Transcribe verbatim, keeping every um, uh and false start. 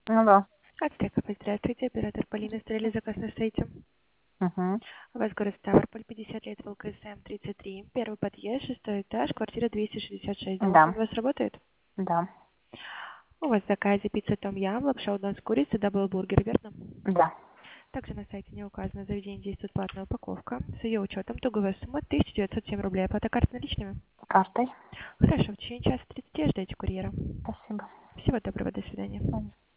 Алло. Аптека, здравствуйте, оператор Полина, стреляли заказ на сайте. Угу. У вас город Ставрополь, пятьдесят лет, ВЛКСМ тридцать три, первый подъезд, шестой этаж, квартира двести шестьдесят шесть. Домофон Да, у вас работает? да, У вас в заказе пицца том ям, лапша удон с курицей, даблбургер, верно? да. Также на сайте не указано, заведение действует платная упаковка. С ее учетом туговая сумма тысяча девятьсот семь рублей. Оплата карт наличными. Картой. Хорошо, в течение часа тридцати ждете курьера. Спасибо. Всего доброго, до свидания.